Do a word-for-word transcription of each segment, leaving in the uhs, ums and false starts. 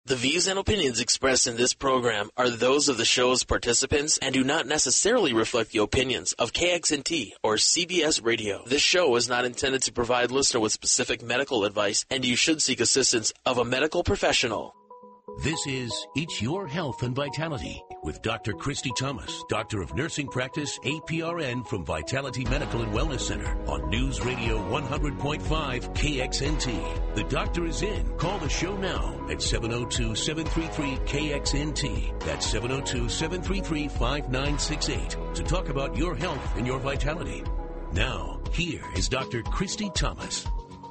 The views and opinions expressed in this program are those of the show's participants and do not necessarily reflect the opinions of K X N T or C B S Radio. This show is not intended to provide listener with specific medical advice, and you should seek assistance of a medical professional. This is It's Your Health and Vitality with Doctor Christy Thomas, Doctor of Nursing Practice, A P R N from Vitality Medical and Wellness Center on News Radio one hundred point five K X N T. The doctor is in. Call the show now at seven oh two, seven three three, K X N T. That's seven oh two, seven three three, five nine six eight to talk about your health and your vitality. Now, here is Doctor Christy Thomas.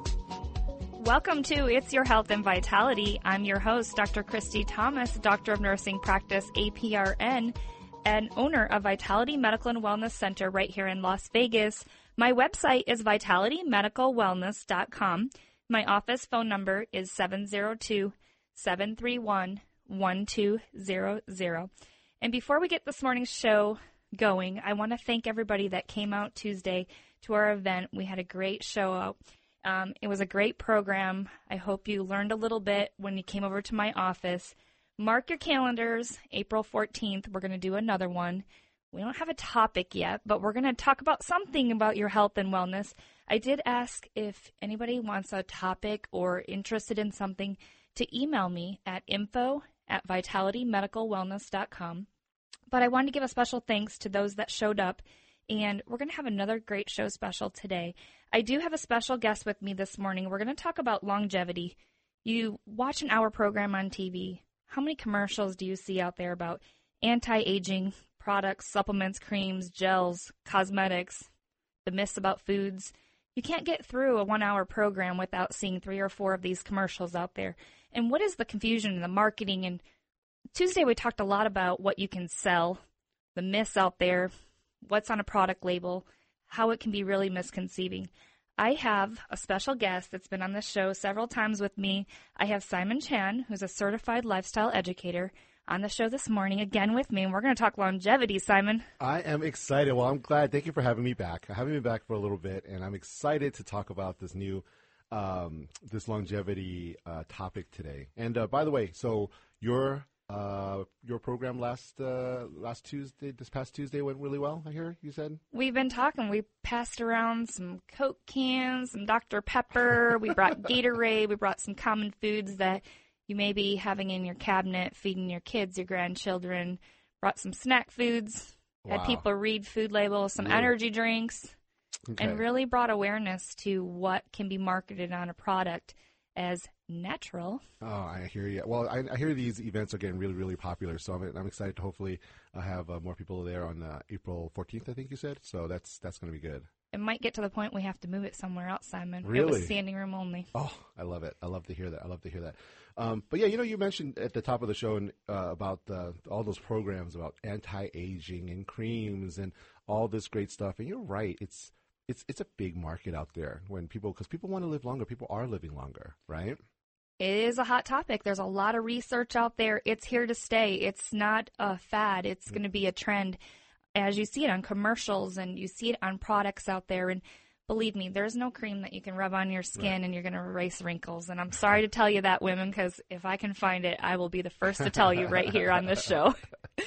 Welcome to It's Your Health and Vitality. I'm your host, Doctor Christy Thomas, Doctor of Nursing Practice, A P R N, and owner of Vitality Medical and Wellness Center right here in Las Vegas. My website is vitality medical wellness dot com. My office phone number is seven oh two, seven three one, one two zero zero. And before we get this morning's show going, I want to thank everybody that came out Tuesday to our event. We had a great show out. Um, it was a great program. I hope you learned a little bit when you came over to my office. Mark your calendars, April fourteenth. We're going to do another one. We don't have a topic yet, but we're going to talk about something about your health and wellness. I did ask if anybody wants a topic or interested in something to email me at info at vitality medical wellness dot com. But I wanted to give a special thanks to those that showed up. And we're going to have another great show special today. I do have a special guest with me this morning. We're going to talk about longevity. You watch an hour program on T V. How many commercials do you see out there about anti-aging products, supplements, creams, gels, cosmetics, the myths about foods? You can't get through a one-hour program without seeing three or four of these commercials out there. And what is the confusion in the marketing? And Tuesday we talked a lot about what you can sell, the myths out there, what's on a product label, how it can be really misconceiving. I have a special guest that's been on this show several times with me. I have Simon Chan, who's a certified lifestyle educator, on the show this morning again with me, and we're going to talk longevity, Simon. I am excited. Well, I'm glad. Thank you for having me back. Having me back for a little bit, and I'm excited to talk about this new, um, this longevity uh, topic today. And uh, by the way, so your Uh, your program last uh, last Tuesday, this past Tuesday went really well, I hear you said? We've been talking. We passed around some Coke cans, some Doctor Pepper. We brought Gatorade. We brought some common foods that you may be having in your cabinet, feeding your kids, your grandchildren. Brought some snack foods. Wow. Had people read food labels, some Really? energy drinks, Okay. and really brought awareness to what can be marketed on a product as natural. Oh, I hear you. Well, I, I hear these events are getting really, really popular, so I'm, I'm excited to hopefully uh, have uh, more people there on uh, April fourteenth, I think you said. So that's that's going to be good. It might get to the point we have to move it somewhere else, Simon. It Really? was standing room only. Oh, I love it. I love to hear that. I love to hear that. Um, but yeah, you know, you mentioned at the top of the show and, uh, about the, all those programs about anti-aging and creams and all this great stuff. And you're right. It's it's it's a big market out there when people, because people want to live longer. People are living longer, right? It is a hot topic. There's a lot of research out there. It's here to stay. It's not a fad. It's going to be a trend as you see it on commercials and you see it on products out there. And believe me, there's no cream that you can rub on your skin right. and you're going to erase wrinkles. And I'm sorry to tell you that, women, because if I can find it, I will be the first to tell you right here on this show.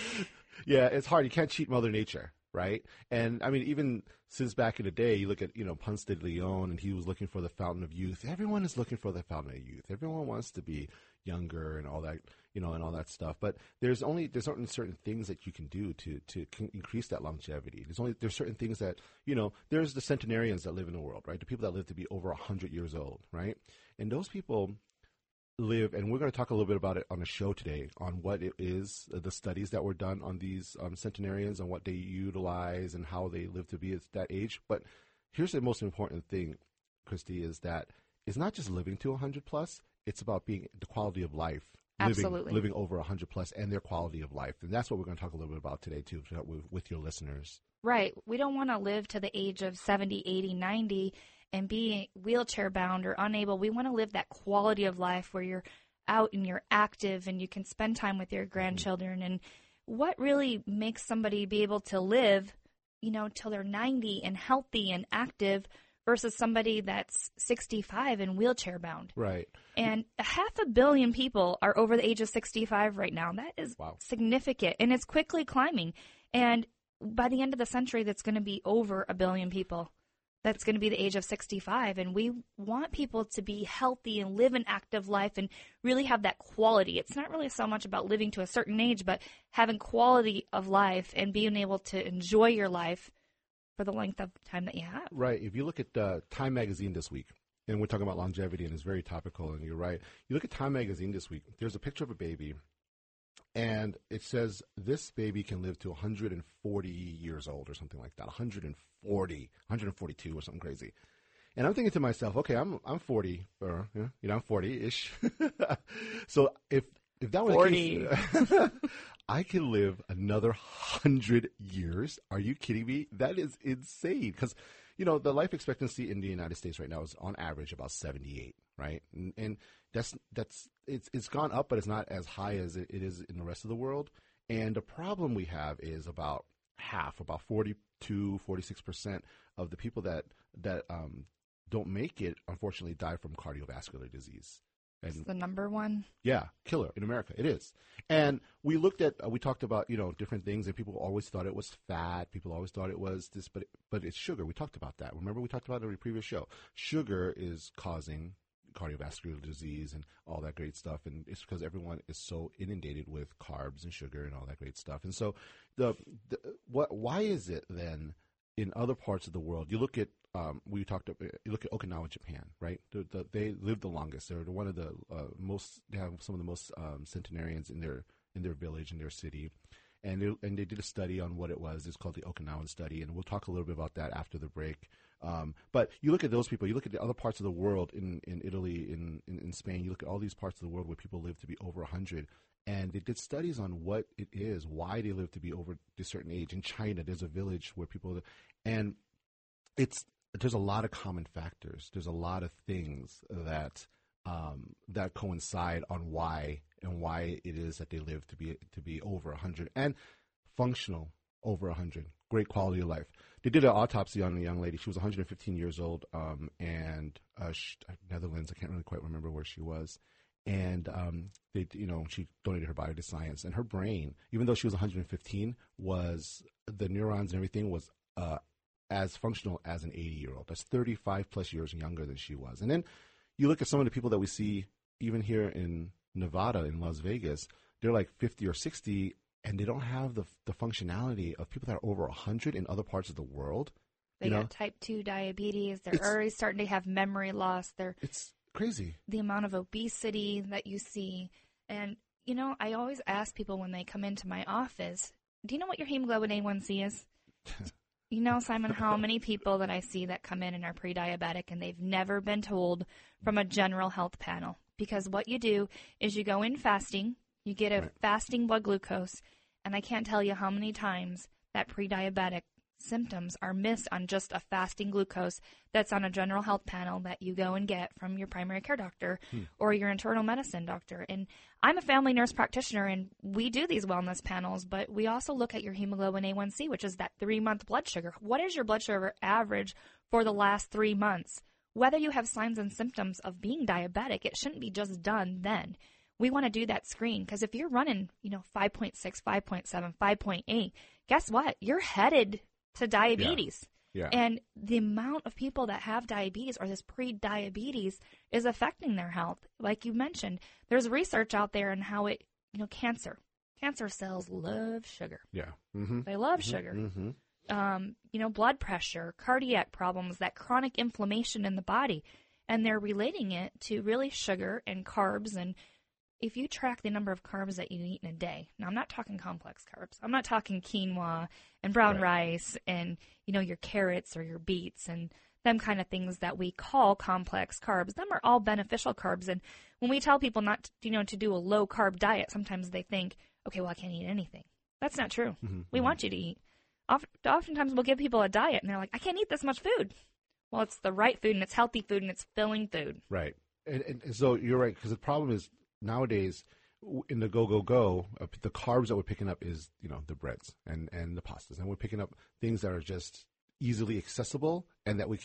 Yeah, it's hard. You can't cheat Mother Nature, right? And, I mean, even since back in the day, you look at, you know, Ponce de Leon, and he was looking for the fountain of youth. Everyone is looking for the fountain of youth. Everyone wants to be younger and all that, you know, and all that stuff. But there's only there's certain certain things that you can do to to increase that longevity. There's only there's certain things that, you know, there's the centenarians that live in the world, right? The people that live to be over one hundred years old, right? And those people live, and we're going to talk a little bit about it on the show today, on what it is, uh, the studies that were done on these um, centenarians and what they utilize and how they live to be at that age. But here's the most important thing, Christy, is that it's not just living to one hundred plus, it's about being the quality of life. Absolutely. Living, living over one hundred plus and their quality of life. And that's what we're going to talk a little bit about today, too, with, with your listeners. Right. We don't want to live to the age of seventy, eighty, ninety and be wheelchair bound or unable. We want to live that quality of life where you're out and you're active and you can spend time with your grandchildren. And what really makes somebody be able to live, you know, till they're ninety and healthy and active versus somebody that's sixty-five and wheelchair bound. Right. And a half a billion people are over the age of sixty-five right now. That is wow. significant, and it's quickly climbing. And by the end of the century, that's going to be over a billion people. That's going to be the age of sixty-five, and we want people to be healthy and live an active life and really have that quality. It's not really so much about living to a certain age, but having quality of life and being able to enjoy your life for the length of time that you have. Right. If you look at uh, Time Magazine this week, and we're talking about longevity, and it's very topical, and you're right. You look at Time Magazine this week, there's a picture of a baby, and it says this baby can live to one hundred forty years old or something like that, one hundred forty, one hundred forty-two or something crazy. And I'm thinking to myself, okay, I'm I'm forty, or you know, I'm forty-ish. So if if that were forty. the case, I can live another one hundred years. Are you kidding me? That is insane. Because, you know, the life expectancy in the United States right now is on average about seventy-eight, right? And, and that's that's it's it's gone up, but it's not as high as it, it is in the rest of the world. And the problem we have is about half, about forty-two, forty-six percent of the people that that um, don't make it, unfortunately, die from cardiovascular disease. And it's the number one. Yeah, killer in America. It is. And we looked at, uh, we talked about, you know, different things, and people always thought it was fat. People always thought it was this, but but it's sugar. We talked about that. Remember, we talked about it in a previous show. Sugar is causing cardiovascular disease and all that great stuff, and it's because everyone is so inundated with carbs and sugar and all that great stuff. And so, the, the what? Why is it then in other parts of the world? You look at um, we talked. You look at Okinawa, Japan, right? The, the, they live the longest. They're one of the uh, most. They have some of the most um, centenarians in their in their village, in their city. And they, and they did a study on what it was. It's called the Okinawan study, and we'll talk a little bit about that after the break. Um, but you look at those people, you look at the other parts of the world, in, in Italy, in, in, in Spain, you look at all these parts of the world where people live to be over one hundred, and they did studies on what it is, why they live to be over a certain age. In China, there's a village where people live, and it's there's a lot of common factors. There's a lot of things that um, that coincide on why and why it is that they live to be to be over one hundred and functional over one hundred. Great quality of life. They did an autopsy on a young lady. She was one hundred fifteen years old, um, and uh, she, Netherlands. I can't really quite remember where she was. And um, they, you know, she donated her body to science. And her brain, even though she was one hundred fifteen, was the neurons and everything was uh, as functional as an eighty-year-old. That's thirty-five plus years younger than she was. And then you look at some of the people that we see, even here in Nevada, in Las Vegas, they're like fifty or sixty, and they don't have the the functionality of people that are over one hundred in other parts of the world. They you got know? type two diabetes. They're It's- already starting to have memory loss. They're It's crazy. the amount of obesity that you see. And, you know, I always ask people when they come into my office, do you know what your hemoglobin A one C is? You know, Simon, how many people that I see that come in and are pre-diabetic and they've never been told from a general health panel. Because what you do is you go in fasting, you get a Right. fasting blood glucose, and I can't tell you how many times that pre-diabetic symptoms are missed on just a fasting glucose that's on a general health panel that you go and get from your primary care doctor Hmm. or your internal medicine doctor. And I'm a family nurse practitioner, and we do these wellness panels, but we also look at your hemoglobin A one C, which is that three-month blood sugar. What is your blood sugar average for the last three months? Whether you have signs and symptoms of being diabetic, it shouldn't be just done then. We want to do that screen because if you're running, you know, five point six, five point seven, five point eight, guess what? You're headed to diabetes. Yeah. And the amount of people that have diabetes or this pre-diabetes is affecting their health. Like you mentioned, there's research out there on how it, you know, cancer. Cancer cells love sugar. Yeah. Mm-hmm. They love sugar. Mm-hmm. Um, you know, blood pressure, cardiac problems, that chronic inflammation in the body. And they're relating it to really sugar and carbs. And if you track the number of carbs that you eat in a day, now I'm not talking complex carbs. I'm not talking quinoa and brown Right. rice and, you know, your carrots or your beets and them kind of things that we call complex carbs. Them are all beneficial carbs. And when we tell people not to, you know, to do a low carb diet, sometimes they think, okay, well, I can't eat anything. That's not true. Mm-hmm. We want you to eat. Oft- Oftentimes we'll give people a diet and they're like, I can't eat this much food. Well, it's the right food and it's healthy food and it's filling food. Right. And, and, and so you're right, because the problem is nowadays w- in the go, go, go, uh, the carbs that we're picking up is, you know, the breads and, and the pastas. And we're picking up things that are just easily accessible and that we can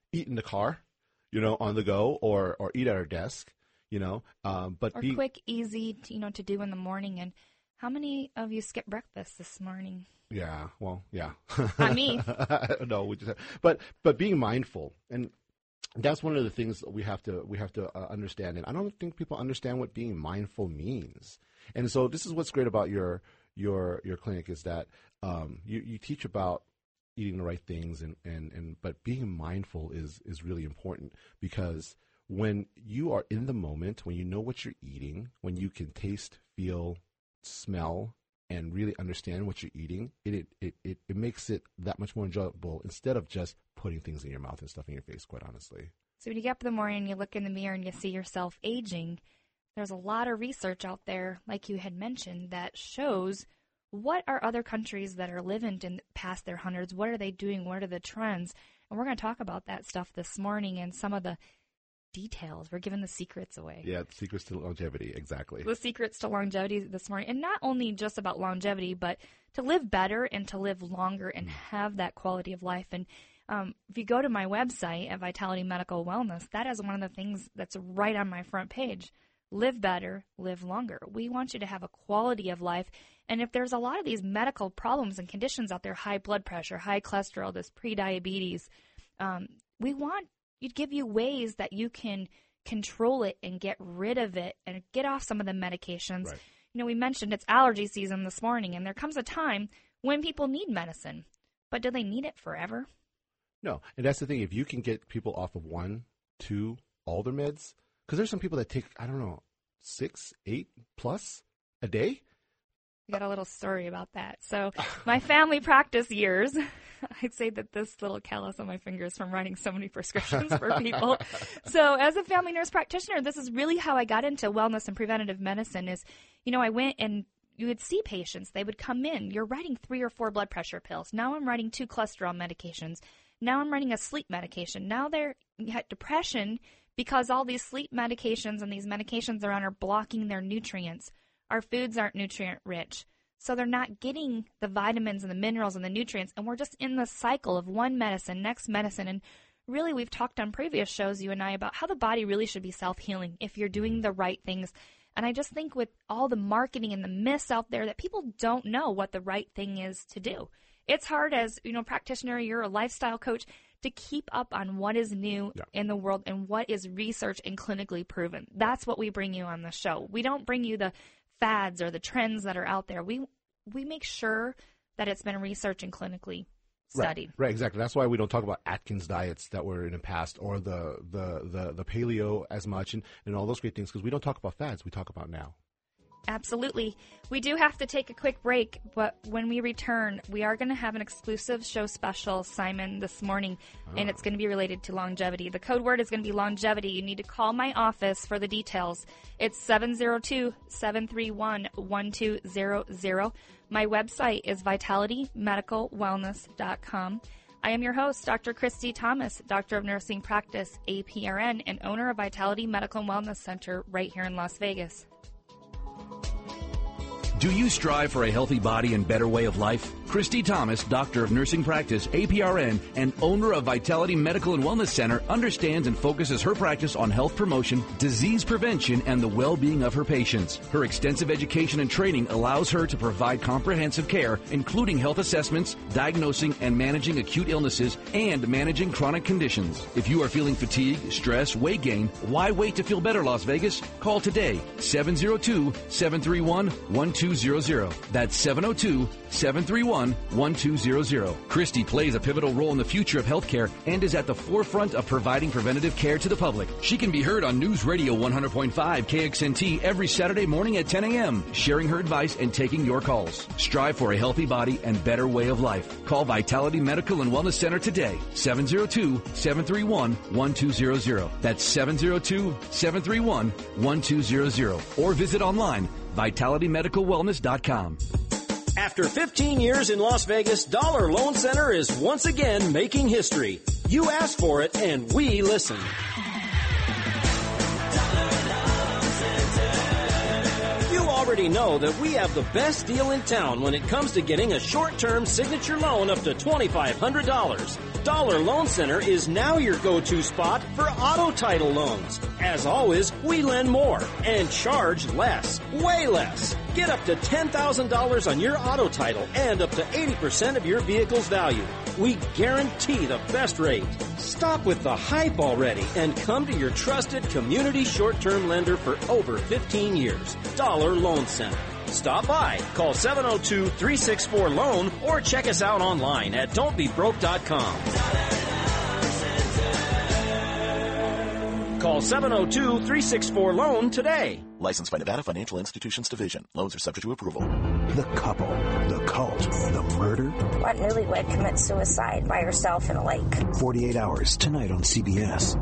eat in the car, you know, on the go, or, or eat at our desk, you know. Um, but or being, quick, easy, to, you know, to do in the morning. And how many of you skipped breakfast this morning? Yeah, well, yeah. Not me. No, we just have, but but being mindful, and that's one of the things that we have to we have to uh, understand. And I don't think people understand what being mindful means. And so this is what's great about your your your clinic is that um, you you teach about eating the right things, and, and, and but being mindful is is really important, because when you are in the moment, when you know what you're eating, when you can taste, feel, smell, and really understand what you're eating, it it, it it makes it that much more enjoyable, instead of just putting things in your mouth and stuff in your face, quite honestly. So when you get up in the morning and you look in the mirror and you see yourself aging, there's a lot of research out there, like you had mentioned, that shows what are other countries that are living in past their hundreds, what are they doing, what are the trends? And we're going to talk about that stuff this morning and some of the details. We're giving the secrets away. Yeah, the secrets to longevity, exactly. The secrets to longevity this morning. And not only just about longevity, but to live better and to live longer and have that quality of life. And um, if you go to my website at Vitality Medical Wellness, that is one of the things that's right on my front page. Live better, live longer. We want you to have a quality of life. And if there's a lot of these medical problems and conditions out there, high blood pressure, high cholesterol, this pre-diabetes, um, we want you to give you ways that you can control it and get rid of it and get off some of the medications. Right. You know, we mentioned it's allergy season this morning, and there comes a time when people need medicine. But do they need it forever? No, and that's the thing. If you can get people off of one, two, all their meds, because there's some people that take, I don't know, six, eight plus a day. I got a little story about that. So my family practice years, I'd say that this little callus on my fingers from writing so many prescriptions for people. So as a family nurse practitioner, this is really how I got into wellness and preventative medicine is, you know, I went and you would see patients. They would come in. You're writing three or four blood pressure pills. Now I'm writing two cholesterol medications. Now I'm writing a sleep medication. Now they're had depression because all these sleep medications and these medications they're on are blocking their nutrients. Our foods aren't nutrient rich, so they're not getting the vitamins and the minerals and the nutrients, and we're just in the cycle of one medicine, next medicine. And really, we've talked on previous shows, you and I, about how the body really should be self-healing if you're doing the right things. And I just think with all the marketing and the myths out there that people don't know what the right thing is to do. It's hard as, you know, practitioner, you're a lifestyle coach, to keep up on what is new yeah. in the world and what is research and clinically proven. That's what we bring you on the show. We don't bring you the fads or the trends that are out there. We we make sure that it's been researched and clinically studied. Right, right, exactly. That's why we don't talk about Atkins diets that were in the past, or the the the, the paleo as much, and, and all those great things, because we don't talk about fads. We talk about now. Absolutely. We do have to take a quick break, but when we return, we are going to have an exclusive show special, Simon, this morning, oh. and it's going to be related to longevity. The code word is going to be longevity. You need to call my office for the details. It's seven zero two, seven three one, one two zero zero. My website is vitality medical wellness dot com. I am your host, Doctor Christy Thomas, Doctor of Nursing Practice, A P R N, and owner of Vitality Medical and Wellness Center right here in Las Vegas. Do you strive for a healthy body and better way of life? Christy Thomas, Doctor of Nursing Practice, A P R N, and owner of Vitality Medical and Wellness Center, understands and focuses her practice on health promotion, disease prevention, and the well-being of her patients. Her extensive education and training allows her to provide comprehensive care, including health assessments, diagnosing and managing acute illnesses, and managing chronic conditions. If you are feeling fatigue, stress, weight gain, why wait to feel better, Las Vegas? Call today, seven zero two, seven three one, one two zero zero. That's seven zero two, seven three one, one two zero zero. Christy plays a pivotal role in the future of healthcare and is at the forefront of providing preventative care to the public. She can be heard on News Radio one hundred point five K X N T every Saturday morning at ten a.m., sharing her advice and taking your calls. Strive for a healthy body and better way of life. Call Vitality Medical and Wellness Center today, seven zero two, seven three one, one two zero zero. That's seven zero two, seven three one, one two zero zero. Or visit online, vitality medical wellness dot com. After fifteen years in Las Vegas, Dollar Loan Center is once again making history. You asked for it, and we listened. You already know that we have the best deal in town when it comes to getting a short-term signature loan up to twenty-five hundred dollars. Dollar Loan Center is now your go-to spot for auto title loans. As always, we lend more and charge less, way less. Get up to ten thousand dollars on your auto title and up to eighty percent of your vehicle's value. We guarantee the best rate. Stop with the hype already and come to your trusted community short-term lender for over fifteen years. Dollar Loan Center. Stop by, call seven oh two, three six four, LOAN or check us out online at don't be broke dot com. Call seven oh two, three six four, LOAN today. Licensed by Nevada Financial Institutions Division. Loans are subject to approval. The couple, the cult, the murder. What newlywed commits suicide by herself in a lake? forty-eight hours tonight on C B S.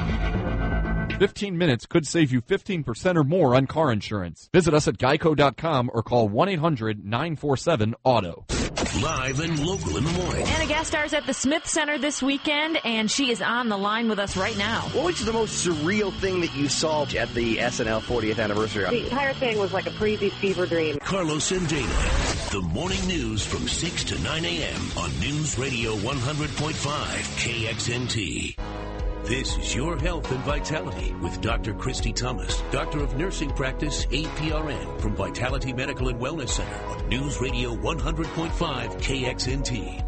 fifteen minutes could save you fifteen percent or more on car insurance. Visit us at geico dot com or call one eight hundred nine four seven auto. Live and local in the morning. Anna Gastar's at the Smith Center this weekend, and she is on the line with us right now. What was the most surreal thing that you saw at the S N L fortieth anniversary? The entire thing was like a crazy fever dream. Carlos and Dana. The morning news from six to nine a.m. on News Radio one hundred point five K X N T. This is Your Health and Vitality with Doctor Christy Thomas, Doctor of Nursing Practice, A P R N, from Vitality Medical and Wellness Center on News Radio one hundred point five K X N T.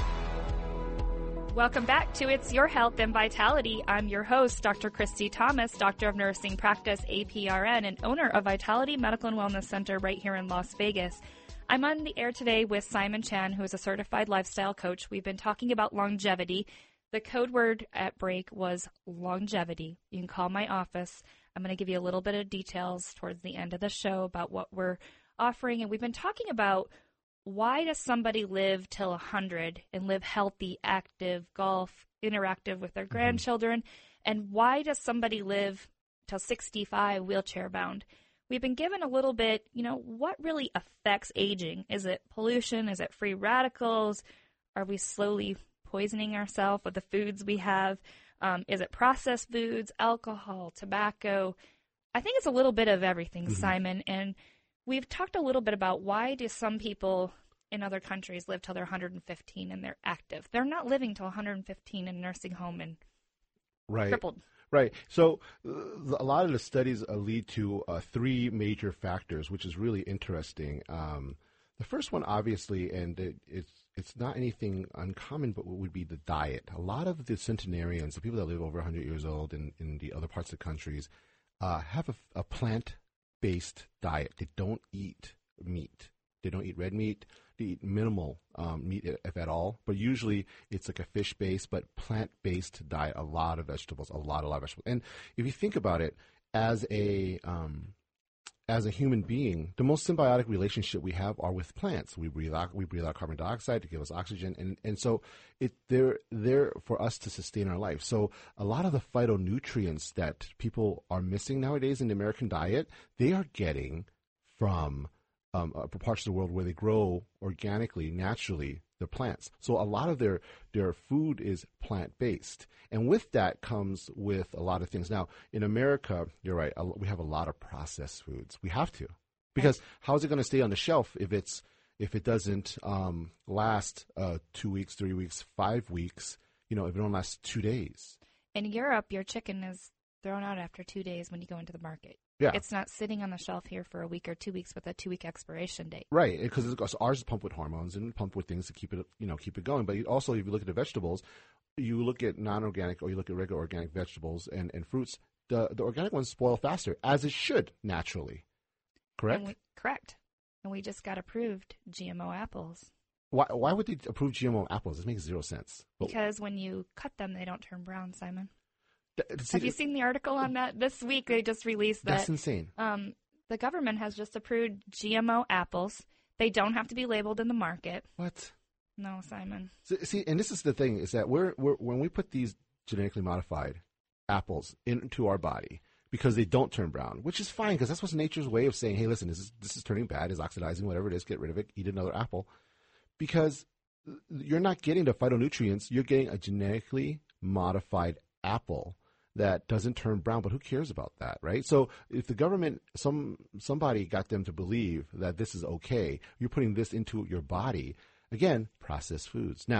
Welcome back to It's Your Health and Vitality. I'm your host, Doctor Christy Thomas, Doctor of Nursing Practice, A P R N, and owner of Vitality Medical and Wellness Center right here in Las Vegas. I'm on the air today with Simon Chan, who is a certified lifestyle coach. We've been talking about longevity. The code word at break was longevity. You can call my office. I'm going to give you a little bit of details towards the end of the show about what we're offering. And we've been talking about why does somebody live till one hundred and live healthy, active, golf, interactive with their grandchildren? And why does somebody live till sixty-five wheelchair bound? We've been given a little bit, you know, what really affects aging? Is it pollution? Is it free radicals? Are we slowly poisoning ourselves with the foods we have? Um, is it processed foods, alcohol, tobacco? I think it's a little bit of everything, mm-hmm. Simon. And we've talked a little bit about why do some people in other countries live till they're one hundred fifteen and they're active. They're not living till one hundred fifteen in a nursing home and right. crippled. Right. So uh, a lot of the studies uh, lead to uh, three major factors, which is really interesting. Um, the first one, obviously, and it, it's it's not anything uncommon, but what would be the diet. A lot of the centenarians, the people that live over one hundred years old in, in the other parts of the countries, uh, have a, a plant-based diet. They don't eat meat. They don't eat red meat. They eat minimal um, meat, if at all. But usually it's like a fish-based, but plant-based diet. A lot of vegetables, a lot, a lot of vegetables. And if you think about it, as a um, as a human being, the most symbiotic relationship we have are with plants. We breathe out, we breathe out carbon dioxide to give us oxygen, and, and so it they're there for us to sustain our life. So a lot of the phytonutrients that people are missing nowadays in the American diet, they are getting from um, uh, parts of the world where they grow organically, naturally, the plants. So a lot of their their food is plant-based. And with that comes with a lot of things. Now, in America, you're right, we have a lot of processed foods. We have to. Because how is it going to stay on the shelf if it's if it doesn't um, last uh, two weeks, three weeks, five weeks, you know, if it don't last two days? In Europe, your chicken is thrown out after two days when you go into the market. Yeah. It's not sitting on the shelf here for a week or two weeks with a two-week expiration date. Right, because ours is pumped with hormones and pumped with things to keep it, you know, keep it going. But also, if you look at the vegetables, you look at non-organic or you look at regular organic vegetables and, and fruits, the, the organic ones spoil faster, as it should naturally. Correct? And we, correct. And we just got approved G M O apples. Why Why would they approve G M O apples? This makes zero sense. Because when you cut them, they don't turn brown, Simon. See, Have you seen the article on that? This week they just released that. That's insane. Um, the government has just approved G M O apples. They don't have to be labeled in the market. What? No, Simon. So, see, and this is the thing, is that we're, we're when we put these genetically modified apples into our body, because they don't turn brown, which is fine, because that's what's nature's way of saying, hey, listen, this is, this is turning bad, it's oxidizing, whatever it is, get rid of it, eat another apple. Because you're not getting the phytonutrients, you're getting a genetically modified apple that doesn't turn brown, but who cares about that, right? So if the government, some somebody got them to believe that this is okay, you're putting this into your body, again, processed foods. Now,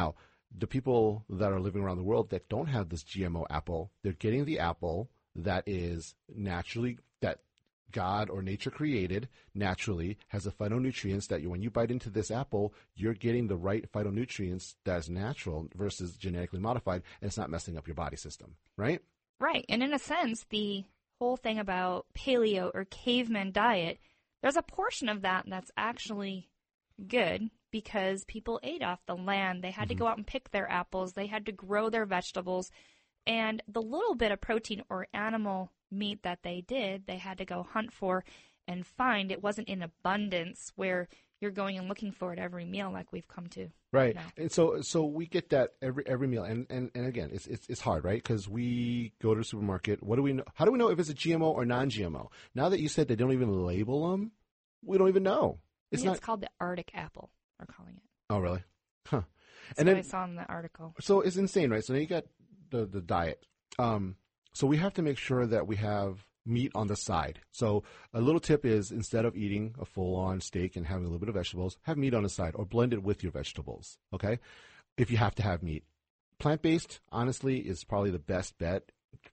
the people that are living around the world that don't have this G M O apple, they're getting the apple that is naturally, that God or nature created naturally, has the phytonutrients that you, when you bite into this apple, you're getting the right phytonutrients that's natural versus genetically modified, and it's not messing up your body system, right? Right. And in a sense, the whole thing about paleo or caveman diet, there's a portion of that that's actually good because people ate off the land. They had mm-hmm. to go out and pick their apples. They had to grow their vegetables. And the little bit of protein or animal meat that they did, they had to go hunt for and find. It wasn't in abundance where you're going and looking for it every meal like we've come to. Right. Now. And so so we get that every every meal. And, and, and again, it's, it's it's hard, right? Because we go to the supermarket. What do we know? How do we know if it's a G M O or non-G M O? Now that you said they don't even label them, we don't even know. It's not. It's called the Arctic apple, we're calling it. Oh, really? Huh. That's and what then, I saw in the article. So it's insane, right? So now you got the, the diet. Um, so we have to make sure that we have meat on the side. So a little tip is instead of eating a full-on steak and having a little bit of vegetables, have meat on the side or blend it with your vegetables, okay? If you have to have meat. Plant-based, honestly, is probably the best bet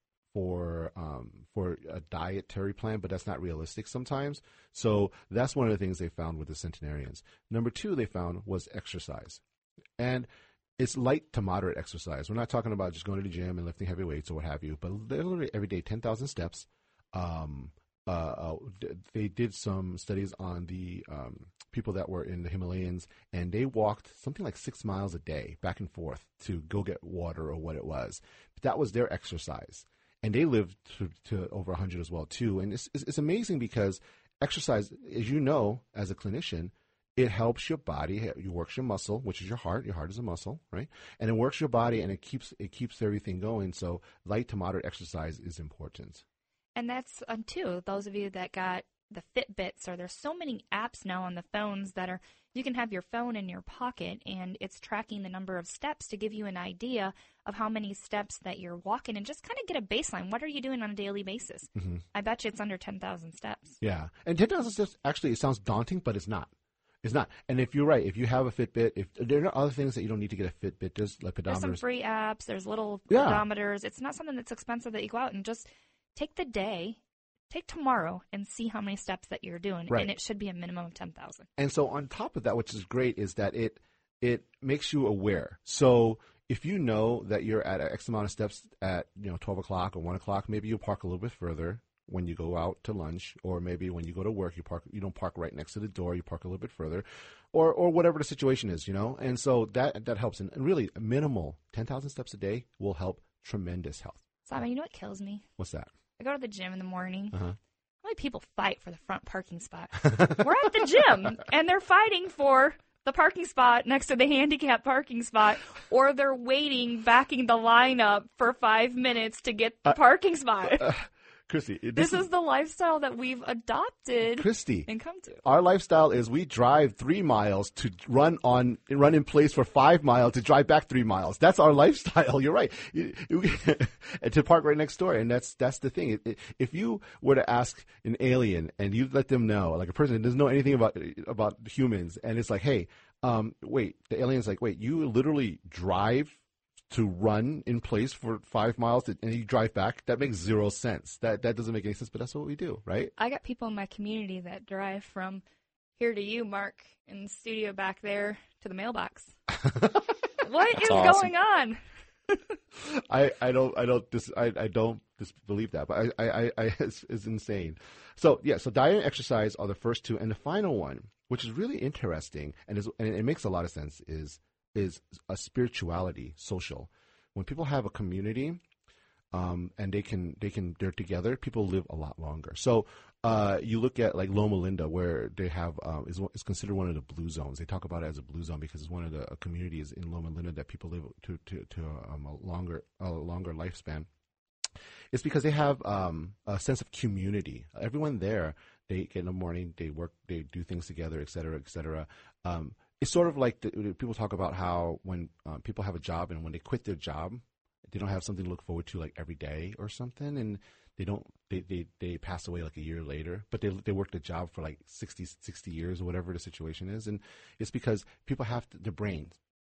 for um, for a dietary plan, but that's not realistic sometimes. So that's one of the things they found with the centenarians. Number two they found was exercise. And it's light to moderate exercise. We're not talking about just going to the gym and lifting heavy weights or what have you, but literally every day, ten thousand steps. Um, uh, uh, they did some studies on the um, people that were in the Himalayas, and they walked something like six miles a day back and forth to go get water or what it was. But that was their exercise. And they lived to, to over one hundred as well, too. And it's, it's, it's amazing because exercise, as you know, as a clinician, it helps your body. It works your muscle, which is your heart. Your heart is a muscle, right? And it works your body, and it keeps it keeps everything going. So light to moderate exercise is important. And that's, um, too, those of you that got the Fitbits, or there's so many apps now on the phones that are, you can have your phone in your pocket, and it's tracking the number of steps to give you an idea of how many steps that you're walking and just kind of get a baseline. What are you doing on a daily basis? Mm-hmm. I bet you it's under ten thousand steps. Yeah. And ten thousand steps, actually, it sounds daunting, but it's not. It's not. And if you're right, if you have a Fitbit, if there are other things that you don't need to get a Fitbit, there's like pedometers. There's some free apps. There's little yeah. pedometers. It's not something that's expensive that you go out and just take the day, take tomorrow, and see how many steps that you're doing. Right. And it should be a minimum of ten thousand. And so on top of that, which is great, is that it it makes you aware. So if you know that you're at X amount of steps at, you know, twelve o'clock or one o'clock, maybe you'll park a little bit further when you go out to lunch, or maybe when you go to work, you park. You don't park right next to the door. You park a little bit further, or or whatever the situation is, you know. And so that that helps. And really, a minimal ten thousand steps a day will help tremendous health. Simon, you know what kills me? What's that? I go to the gym in the morning. Uh-huh. How many people fight for the front parking spot? We're at the gym, and they're fighting for the parking spot next to the handicap parking spot, or they're waiting, backing the line up for five minutes to get the uh, parking spot. Uh, Christy, this, this is, is the lifestyle that we've adopted. Christy, and come to. Our lifestyle is we drive three miles to run on run in place for five miles to drive back three miles. That's our lifestyle. You're right. And to park right next door, and that's that's the thing. It, it, if you were to ask an alien and you let them know, like a person that doesn't know anything about about humans, and it's like, hey, um, wait, the alien's like, wait, you literally drive to run in place for five miles to, and you drive back? That makes zero sense. That that doesn't make any sense, but that's what we do, right? I got people in my community that drive from here to you, Mark, in the studio back there, to the mailbox. What is awesome. going on? I, I don't I don't dis, I, I don't disbelieve that, but I, I, I it's, it's insane. So yeah, so diet and exercise are the first two, and the final one, which is really interesting and is and it makes a lot of sense, is is a spirituality, social. When people have a community, um, and they can they can they're together, people live a lot longer. So uh, you look at like Loma Linda, where they have um, is is considered one of the blue zones. They talk about it as a blue zone because it's one of the uh, communities in Loma Linda that people live to to to um, a longer a longer lifespan. It's because they have um, a sense of community. Everyone there, they get in the morning, they work, they do things together, et cetera, et cetera. Um, It's sort of like the, people talk about how when uh, people have a job and when they quit their job, they don't have something to look forward to like every day or something, and they don't they, they, they pass away like a year later, but they they worked a job for like sixty, sixty years or whatever the situation is, and it's because people have to, their brains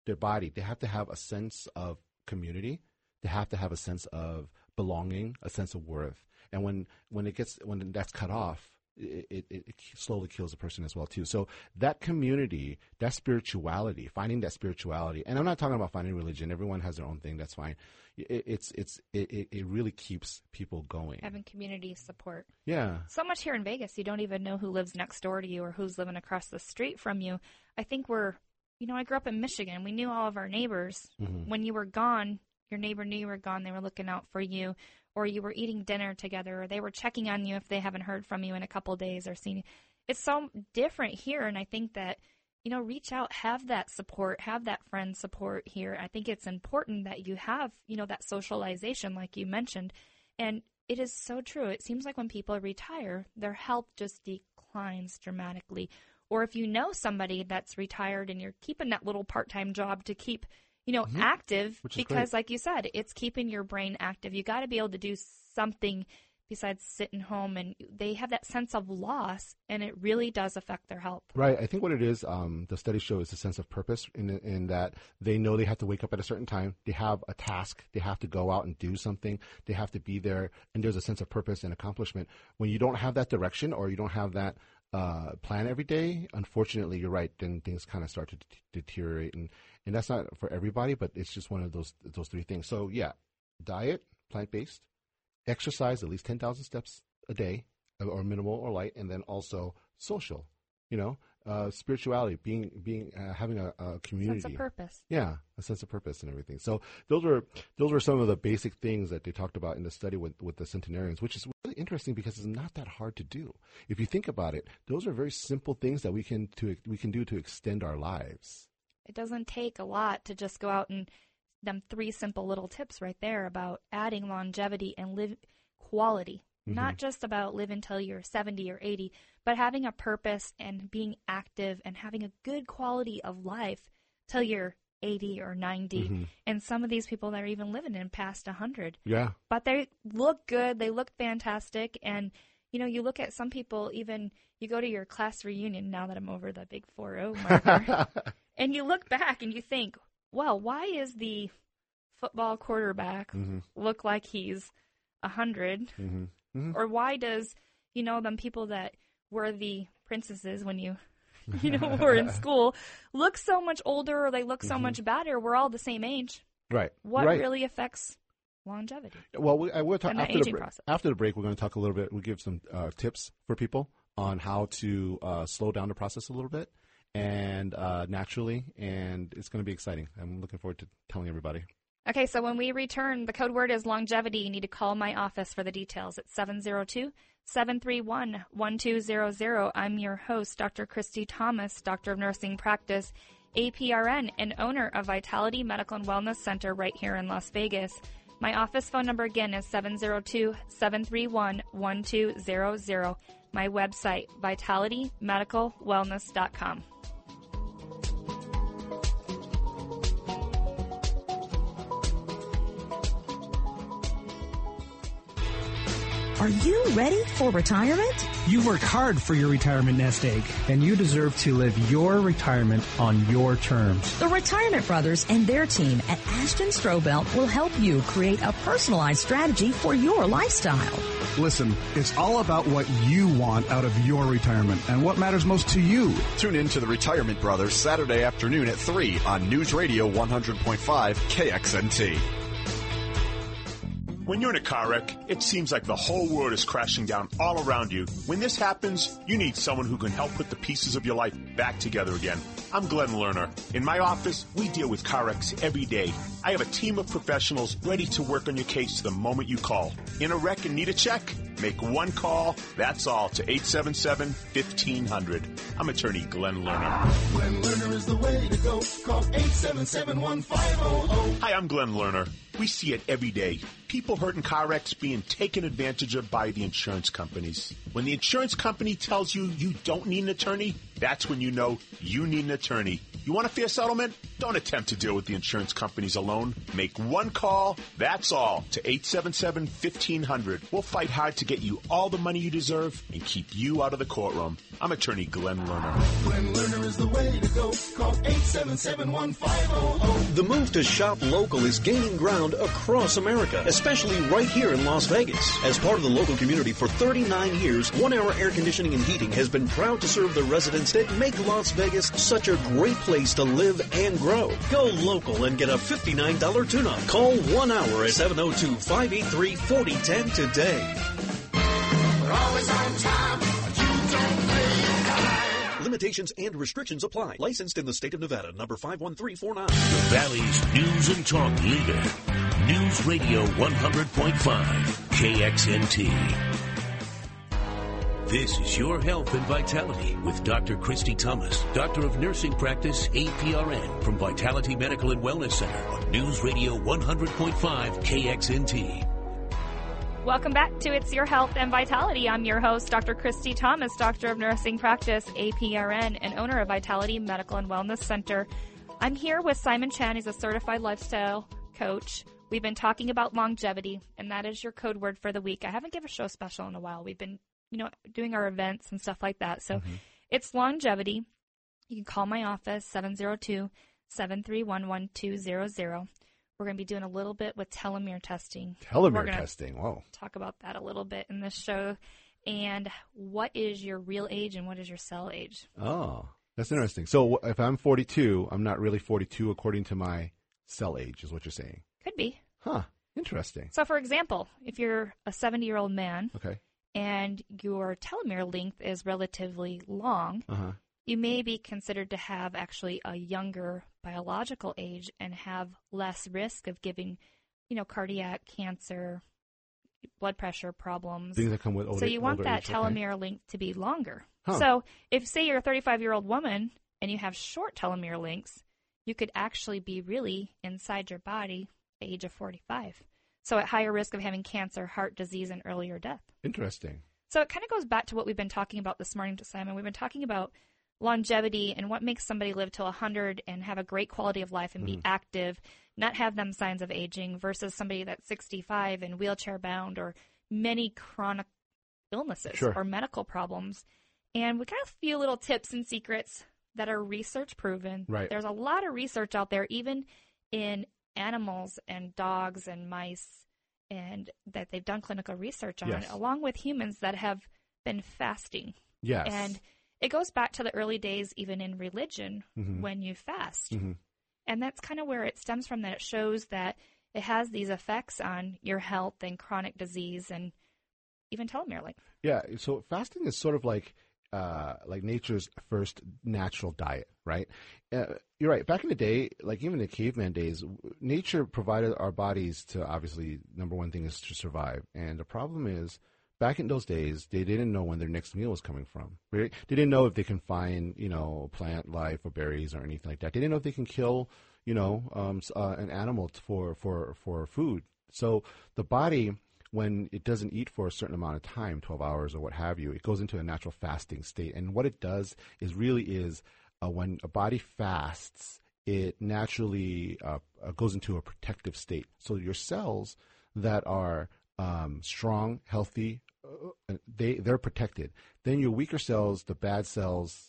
their body, they have to have a sense of community. They have to have a sense of belonging, a sense of worth. And when, when it gets when that's cut off, it, it, it slowly kills a person as well too. So that community, that spirituality, finding that spirituality, and I'm not talking about finding religion. Everyone has their own thing. That's fine. It, it's it's it, it really keeps people going. Having community support. Yeah. So much here in Vegas, you don't even know who lives next door to you or who's living across the street from you. I think we're, you know, I grew up in Michigan. We knew all of our neighbors. Mm-hmm. When you were gone, your neighbor knew you were gone. They were looking out for you. Or you were eating dinner together, or they were checking on you if they haven't heard from you in a couple of days or seen you. It's so different here, and I think that, you know, reach out, have that support, have that friend support here. I think it's important that you have, you know, that socialization like you mentioned, and it is so true. It seems like when people retire, their health just declines dramatically. Or if you know somebody that's retired and you're keeping that little part-time job to keep you know, mm-hmm. active, because great. Like you said, it's keeping your brain active. You got to be able to do something besides sitting home, and they have that sense of loss, and it really does affect their health. Right. I think what it is, um, the studies show is a sense of purpose in, in that they know they have to wake up at a certain time. They have a task. They have to go out and do something. They have to be there, and there's a sense of purpose and accomplishment. When you don't have that direction or you don't have that uh, plan every day, unfortunately, you're right, then things kind of start to d- deteriorate, and And that's not for everybody, but it's just one of those those three things. So, yeah, diet, plant-based, exercise, at least ten thousand steps a day, or minimal or light, and then also social, you know, uh, spirituality, being being uh, having a, a community. Sense of purpose. Yeah, a sense of purpose and everything. So those were those were some of the basic things that they talked about in the study with, with the centenarians, which is really interesting because it's not that hard to do. If you think about it, those are very simple things that we can to we can do to extend our lives. It doesn't take a lot to just go out and them three simple little tips right there about adding longevity and live quality. Mm-hmm. Not just about live until you're seventy or eighty, but having a purpose and being active and having a good quality of life till you're eighty or ninety. Mm-hmm. And some of these people that are even living in past one hundred. Yeah. But they look good. They look fantastic. And, you know, you look at some people, even you go to your class reunion now that I'm over the big four oh marker. And you look back and you think, well, why is the football quarterback mm-hmm. look like he's one hundred? Mm-hmm. Mm-hmm. Or why does, you know, them people that were the princesses when you, you know, were in school look so much older or they look so mm-hmm. much better? We're all the same age. Right. What right. really affects longevity? Well, we, I will talk after the, process. after the break. We're going to talk a little bit. We'll give some uh, tips for people on how to uh, slow down the process a little bit. And uh, naturally, and it's going to be exciting. I'm looking forward to telling everybody. Okay, so when we return, the code word is longevity. You need to call my office for the details. It's seven zero two, seven three one, one two zero zero. I'm your host, Doctor Christy Thomas, Doctor of Nursing Practice, A P R N, and owner of Vitality Medical and Wellness Center right here in Las Vegas. My office phone number again is seven zero two, seven three one, one two zero zero. My website, vitality medical wellness dot com. Are you ready for retirement? You worked hard for your retirement nest egg, and you deserve to live your retirement on your terms. The Retirement Brothers and their team at Ashton Strobel will help you create a personalized strategy for your lifestyle. Listen, it's all about what you want out of your retirement and what matters most to you. Tune in to the Retirement Brothers Saturday afternoon at three on News Radio one hundred point five K X N T. When you're in a car wreck, it seems like the whole world is crashing down all around you. When this happens, you need someone who can help put the pieces of your life back together again. I'm Glenn Lerner. In my office, we deal with car wrecks every day. I have a team of professionals ready to work on your case the moment you call. In a wreck and need a check? Make one call, that's all, to eight seven seven, fifteen hundred. I'm attorney Glenn Lerner. Glenn Lerner is the way to go. Call eight seven seven, one five zero zero. Hi, I'm Glenn Lerner. We see it every day. People hurt in car wrecks being taken advantage of by the insurance companies. When the insurance company tells you you don't need an attorney, that's when you know you need an attorney. You want a fair settlement? Don't attempt to deal with the insurance companies alone. Make one call, that's all, to eight seven seven, fifteen hundred. We'll fight hard to get you all the money you deserve and keep you out of the courtroom. I'm attorney Glenn Lerner. Glenn Lerner is the way to go. Call eight seven seven, one five zero zero. The move to shop local is gaining ground across America, especially right here in Las Vegas. As part of the local community for thirty-nine years, One Hour Air Conditioning and Heating has been proud to serve the residents that make Las Vegas such a great place to live and grow. Go local and get a fifty-nine dollars tune-up. Call One Hour at seven oh two, five eight three, four oh one oh today. We're always on time. You don't play time. Limitations and restrictions apply. Licensed in the state of Nevada, number five one three four nine. The Valley's news and talk leader. News Radio one hundred point five, K X N T. This is Your Health and Vitality with Doctor Christy Thomas, Doctor of Nursing Practice, A P R N, from Vitality Medical and Wellness Center on News Radio one hundred point five K X N T. Welcome back to It's Your Health and Vitality. I'm your host, Doctor Christy Thomas, Doctor of Nursing Practice, A P R N, and owner of Vitality Medical and Wellness Center. I'm here with Simon Chan. He's a certified lifestyle coach. We've been talking about longevity, and that is your code word for the week. I haven't given a show special in a while. We've been you know, doing our events and stuff like that. So mm-hmm. It's longevity. You can call my office, seven oh two, seven three one, one two zero zero. We're going to be doing a little bit with telomere testing. Telomere testing, whoa. Talk about that a little bit in this show. And what is your real age and what is your cell age? Oh, that's interesting. So if I'm forty-two, I'm not really forty-two according to my cell age, is what you're saying? Could be. Huh, interesting. So, for example, if you're a seventy-year-old man, okay, and your telomere length is relatively long, uh-huh. you may be considered to have actually a younger biological age and have less risk of giving, you know, cardiac cancer, blood pressure problems. Things that come with older, so you want that age, telomere okay. length to be longer. Huh. So if, say, you're a thirty-five-year-old woman and you have short telomere lengths, you could actually be really inside your body at the age of forty-five. So at higher risk of having cancer, heart disease, and earlier death. Interesting. So it kind of goes back to what we've been talking about this morning, Simon. We've been talking about longevity and what makes somebody live till one hundred and have a great quality of life and mm. be active, not have them signs of aging, versus somebody that's sixty-five and wheelchair bound or many chronic illnesses sure. or medical problems. And we kind of few little tips and secrets that are research proven. Right. There's a lot of research out there, even in animals and dogs and mice, and that they've done clinical research on, yes. along with humans that have been fasting. Yes. And it goes back to the early days, even in religion, mm-hmm. when you fast. Mm-hmm. And that's kind of where it stems from, that it shows that it has these effects on your health and chronic disease and even telomere length. Yeah, so fasting is sort of like uh, like nature's first natural diet, right? Uh, you're right. Back in the day, like even the caveman days, nature provided our bodies to, obviously, number one thing is to survive. And the problem is, back in those days, they didn't know when their next meal was coming from. Right? They didn't know if they can find, you know, plant life or berries or anything like that. They didn't know if they can kill, you know, um, uh, an animal for, for, for food. So the body, when it doesn't eat for a certain amount of time, twelve hours or what have you, it goes into a natural fasting state. And what it does is really is uh, when a body fasts, it naturally uh, uh, goes into a protective state. So your cells that are um, strong, healthy, uh, they, they're protected. Then your weaker cells, the bad cells,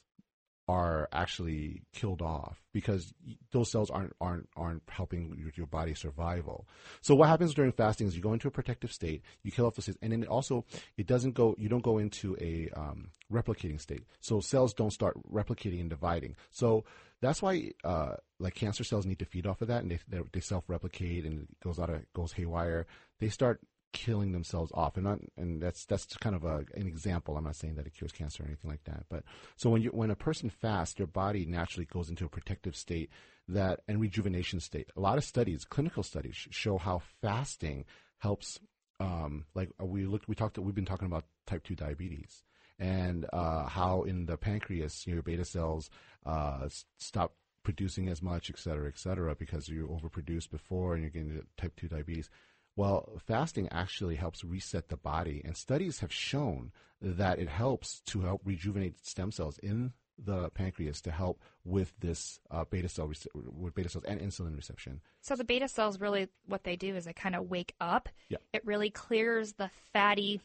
are actually killed off because those cells aren't aren't aren't helping your, your body's survival. So what happens during fasting is you go into a protective state, you kill off the cells, and then it also it doesn't go you don't go into a um, replicating state. So cells don't start replicating and dividing. So that's why uh, like cancer cells need to feed off of that, and they they, they self-replicate and it goes out of goes haywire. They start killing themselves off, and not, and that's that's kind of a, an example. I'm not saying that it cures cancer or anything like that, but so when you when a person fasts, their body naturally goes into a protective state that and rejuvenation state. A lot of studies, clinical studies, show how fasting helps. Um, like we looked, we talked, we've been talking about type two diabetes and uh, how in the pancreas your beta cells uh, stop producing as much, et cetera, et cetera, because you overproduced before and you're getting type two diabetes. Well, fasting actually helps reset the body, and studies have shown that it helps to help rejuvenate stem cells in the pancreas to help with this uh, beta cell rece- with beta cells and insulin reception. So the beta cells, really what they do is they kind of wake up. Yeah. It really clears the fatty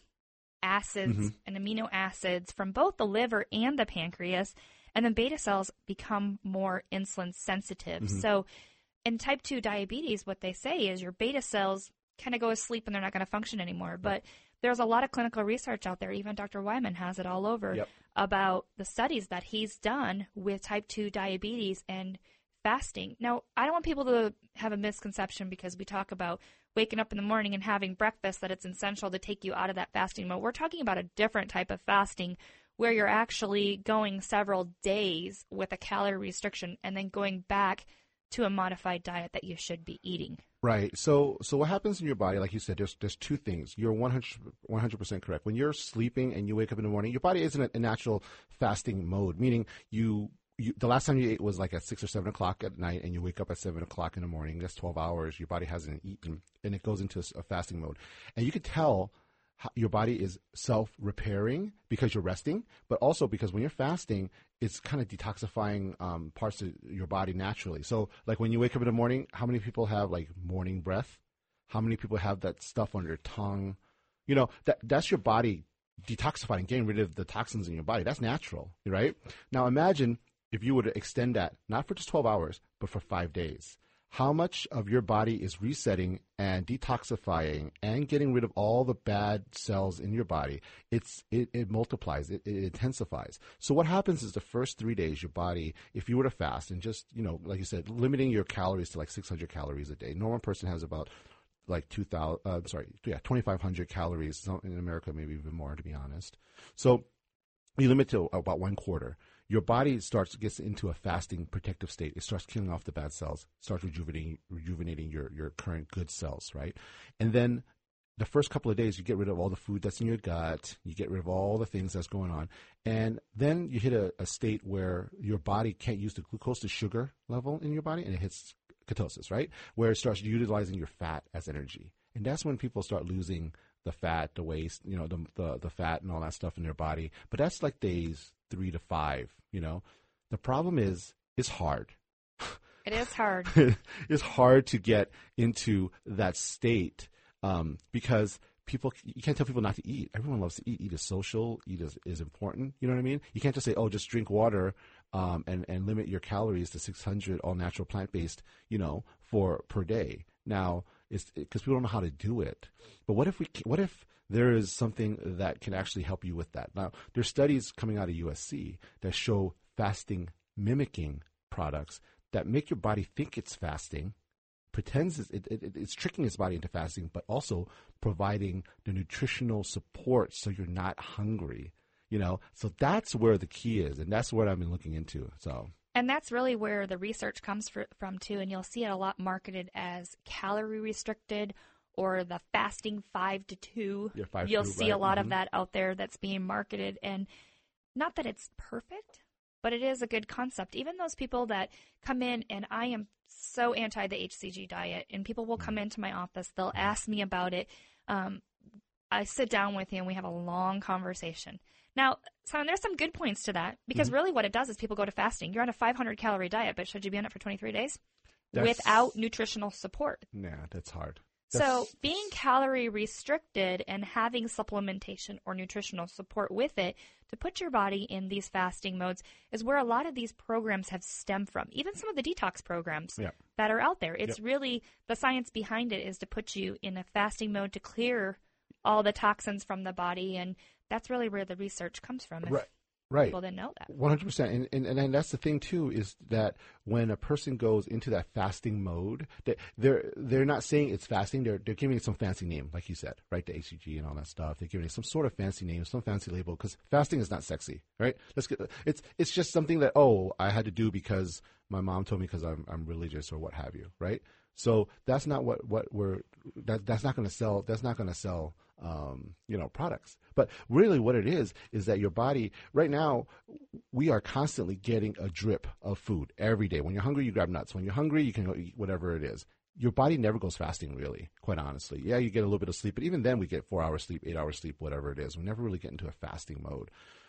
acids Mm-hmm. and amino acids from both the liver and the pancreas, and then beta cells become more insulin sensitive. Mm-hmm. So in type two diabetes, what they say is your beta cells kind of go asleep and they're not going to function anymore. But there's a lot of clinical research out there, even Doctor Wyman has it all over, Yep. about the studies that he's done with type two diabetes and fasting. Now, I don't want people to have a misconception because we talk about waking up in the morning and having breakfast, that it's essential to take you out of that fasting mode. We're talking about a different type of fasting where you're actually going several days with a calorie restriction and then going back to a modified diet that you should be eating. Right. So so what happens in your body, like you said, there's there's two things. You're one hundred percent correct. When you're sleeping and you wake up in the morning, your body isn't in a natural fasting mode, meaning you, you the last time you ate was like at six or seven o'clock at night and you wake up at seven o'clock in the morning. That's twelve hours. Your body hasn't eaten and it goes into a, a fasting mode. And you can tell how your body is self-repairing because you're resting, but also because when you're fasting, it's kind of detoxifying um, parts of your body naturally. So like when you wake up in the morning, how many people have like morning breath? How many people have that stuff on their tongue? You know, that that's your body detoxifying, getting rid of the toxins in your body. That's natural, right? Now imagine if you were to extend that, not for just twelve hours, but for five days. How much of your body is resetting and detoxifying and getting rid of all the bad cells in your body? It's it, it multiplies, it, it intensifies. So what happens is the first three days, your body, if you were to fast and just, you know, like you said, limiting your calories to like six hundred calories a day. Normal person has about like two thousand, uh, sorry, yeah, twenty-five hundred calories. In America, maybe even more, to be honest. So you limit to about one quarter. Your body starts gets into a fasting protective state. It starts killing off the bad cells, starts rejuvenating rejuvenating your, your current good cells, right? And then the first couple of days, you get rid of all the food that's in your gut. You get rid of all the things that's going on. And then you hit a, a state where your body can't use the glucose to sugar level in your body, and it hits ketosis, right? Where it starts utilizing your fat as energy. And that's when people start losing the fat, the waste, you know, the, the the fat and all that stuff in their body. But that's like days three to five, you know. The problem is, it's hard. It is hard. It's hard to get into that state um, because people, you can't tell people not to eat. Everyone loves to eat. Eat is social. Eat is, is important. You know what I mean? You can't just say, oh, just drink water um, and, and limit your calories to six hundred all natural plant-based, you know, for per day. Now, it's because people don't know how to do it. But what if we? What if there is something that can actually help you with that? Now, there's studies coming out of U S C that show fasting mimicking products that make your body think it's fasting, pretends it's, it, it, it's tricking its body into fasting, but also providing the nutritional support so you're not hungry. You know, so that's where the key is, and that's what I've been looking into. So. And that's really where the research comes for, from, too. And you'll see it a lot marketed as calorie restricted or the fasting five to two. Yeah, five you'll two, see right. a lot mm-hmm. of that out there that's being marketed. And not that it's perfect, but it is a good concept. Even those people that come in, and I am so anti the H C G diet, and people will come into my office, they'll ask me about it. Um, I sit down with you and we have a long conversation. Now, Simon, there's some good points to that because mm-hmm. really what it does is people go to fasting. You're on a five hundred calorie diet, but should you be on it for twenty-three days that's, without nutritional support? Nah, that's hard. That's, so being calorie restricted and having supplementation or nutritional support with it to put your body in these fasting modes is where a lot of these programs have stemmed from. Even some of the detox programs yeah. that are out there. It's yep. really the science behind it is to put you in a fasting mode to clear all the toxins from the body, and that's really where the research comes from. If right, right. People didn't know that. one hundred percent. And, and, and that's the thing, too, is that when a person goes into that fasting mode, that they're they're not saying it's fasting. They're they're giving it some fancy name, like you said, right? The H C G and all that stuff. They're giving it some sort of fancy name, some fancy label, because fasting is not sexy, right? Let's get it's it's just something that, oh, I had to do because my mom told me because I'm I'm religious or what have you, right? So that's not what, what we're that that's not going to sell. That's not going to sell. Um, you know, products. But really what it is, is that your body, right now, we are constantly getting a drip of food every day. When you're hungry, you grab nuts. When you're hungry, you can go eat whatever it is. Your body never goes fasting, really, quite honestly. Yeah, you get a little bit of sleep, but even then we get four hours sleep, eight hours sleep, whatever it is. We never really get into a fasting mode.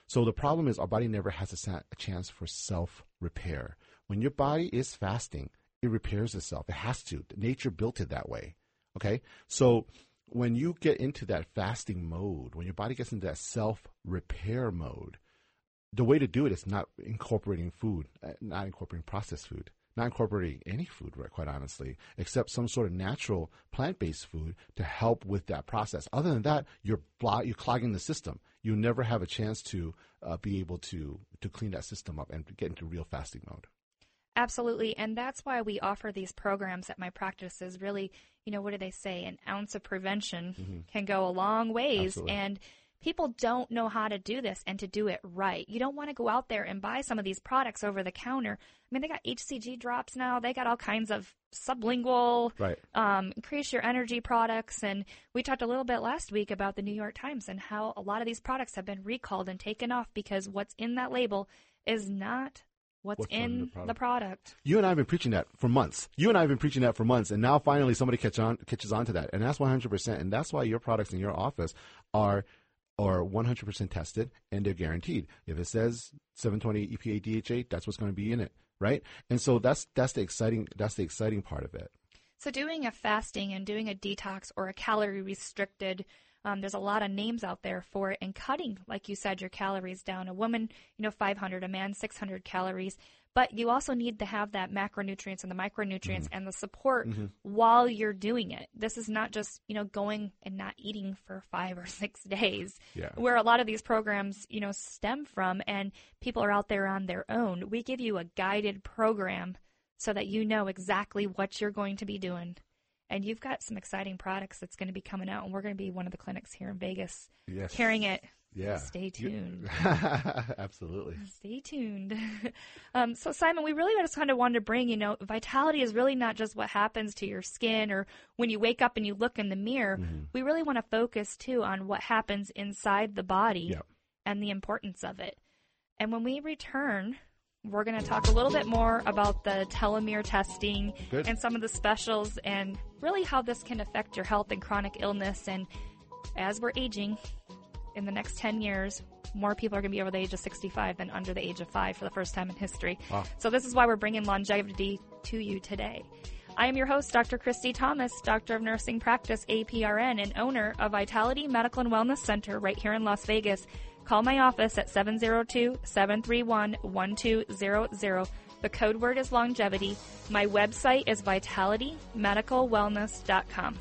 So the problem is our body never has a, sa- a chance for self-repair. When your body is fasting, it repairs itself. It has to. Nature built it that way. Okay? So when you get into that fasting mode, when your body gets into that self-repair mode, the way to do it is not incorporating food, not incorporating processed food, not incorporating any food, right, quite honestly, except some sort of natural plant-based food to help with that process. Other than that, you're blo- you're clogging the system. You never have a chance to uh, be able to to clean that system up and get into real fasting mode. Absolutely, and that's why we offer these programs at my practices. Really, you know, what do they say? An ounce of prevention mm-hmm. can go a long ways, Absolutely. And people don't know how to do this and to do it right. You don't want to go out there and buy some of these products over the counter. I mean, they got H C G drops now. They got all kinds of sublingual, right. um, increase your energy products. And we talked a little bit last week about the New York Times and how a lot of these products have been recalled and taken off because what's in that label is not what's, what's in the product. the product. You and I have been preaching that for months. You and I have been preaching that for months, and now finally somebody catch on, catches on to that. And that's one hundred percent. And that's why your products in your office are – are one hundred percent tested, and they're guaranteed. If it says seven twenty E P A D H A, that's what's going to be in it, right? And so that's that's the exciting that's the exciting part of it. So doing a fasting and doing a detox or a calorie restricted, um, there's a lot of names out there for it, and cutting, like you said, your calories down. A woman, you know, five hundred, a man, six hundred calories. But you also need to have that macronutrients and the micronutrients mm-hmm. and the support mm-hmm. while you're doing it. This is not just, you know, going and not eating for five or six days, yeah. where a lot of these programs, you know, stem from, and people are out there on their own. We give you a guided program so that you know exactly what you're going to be doing. And you've got some exciting products that's going to be coming out, and we're going to be one of the clinics here in Vegas yes. carrying it. Yeah. Stay tuned. Absolutely. Stay tuned. um, so, Simon, we really just kind of wanted to bring, you know, vitality is really not just what happens to your skin or when you wake up and you look in the mirror. Mm-hmm. We really want to focus, too, on what happens inside the body yep. and the importance of it. And when we return, we're going to talk a little bit more about the telomere testing Good. And some of the specials and really how this can affect your health and chronic illness. And as we're aging, in the next ten years, more people are going to be over the age of sixty-five than under the age of five for the first time in history. Wow. So this is why we're bringing longevity to you today. I am your host, Doctor Christy Thomas, Doctor of Nursing Practice, A P R N, and owner of Vitality Medical and Wellness Center right here in Las Vegas. Call my office at seven zero two, seven three one, one two zero zero. The code word is longevity. My website is vitality medical wellness dot com.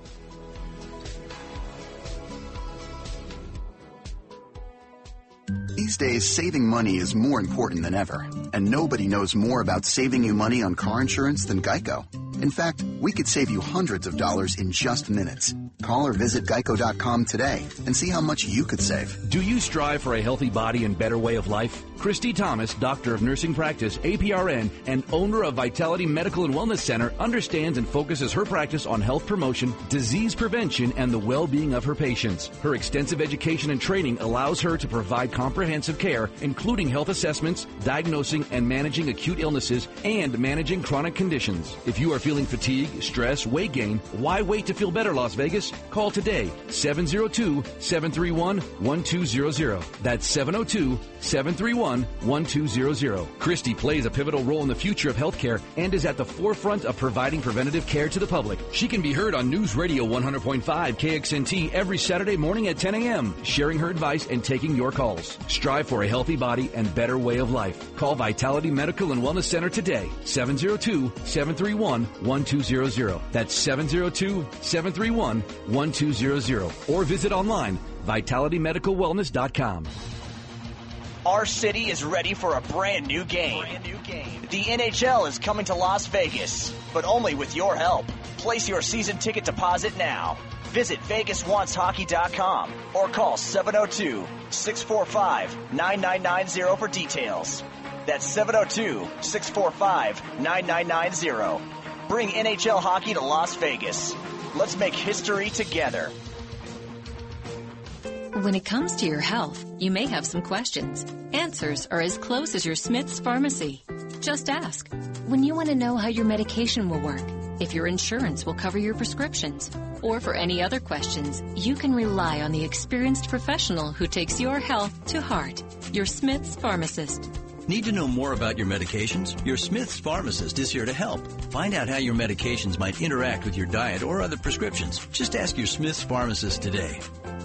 These days, saving money is more important than ever, and nobody knows more about saving you money on car insurance than Geico. In fact, we could save you hundreds of dollars in just minutes. Call or visit geico dot com today and see how much you could save. Do you strive for a healthy body and better way of life? Christy Thomas, Doctor of Nursing Practice, A P R N, and owner of Vitality Medical and Wellness Center, understands and focuses her practice on health promotion, disease prevention, and the well-being of her patients. Her extensive education and training allows her to provide comprehensive care, including health assessments, diagnosing and managing acute illnesses, and managing chronic conditions. If you are feeling fatigue, stress, weight gain, why wait to feel better, Las Vegas? Call today, seven zero two, seven three one, one two zero zero. That's seven zero two, seven three one, one two zero zero. Christy plays a pivotal role in the future of healthcare and is at the forefront of providing preventative care to the public. She can be heard on News Radio one hundred point five K X N T every Saturday morning at ten a.m., sharing her advice and taking your calls. Strive for a healthy body and better way of life. Call Vitality Medical and Wellness Center today, seven zero two, seven three one, one two zero zero. That's seven zero two, seven three one, one two zero zero. Or visit online, vitality medical wellness dot com. Our city is ready for a brand new game. Brand new game. The N H L is coming to Las Vegas, but only with your help. Place your season ticket deposit now. Visit vegas wants hockey dot com or call seven zero two, six four five, nine nine nine zero for details. That's seven zero two, six four five, nine nine nine zero. Bring N H L hockey to Las Vegas. Let's make history together. When it comes to your health, you may have some questions. Answers are as close as your Smith's Pharmacy. Just ask. When you want to know how your medication will work, if your insurance will cover your prescriptions, or for any other questions, you can rely on the experienced professional who takes your health to heart. Your Smith's Pharmacist. Need to know more about your medications? Your Smith's Pharmacist is here to help. Find out how your medications might interact with your diet or other prescriptions. Just ask your Smith's Pharmacist today.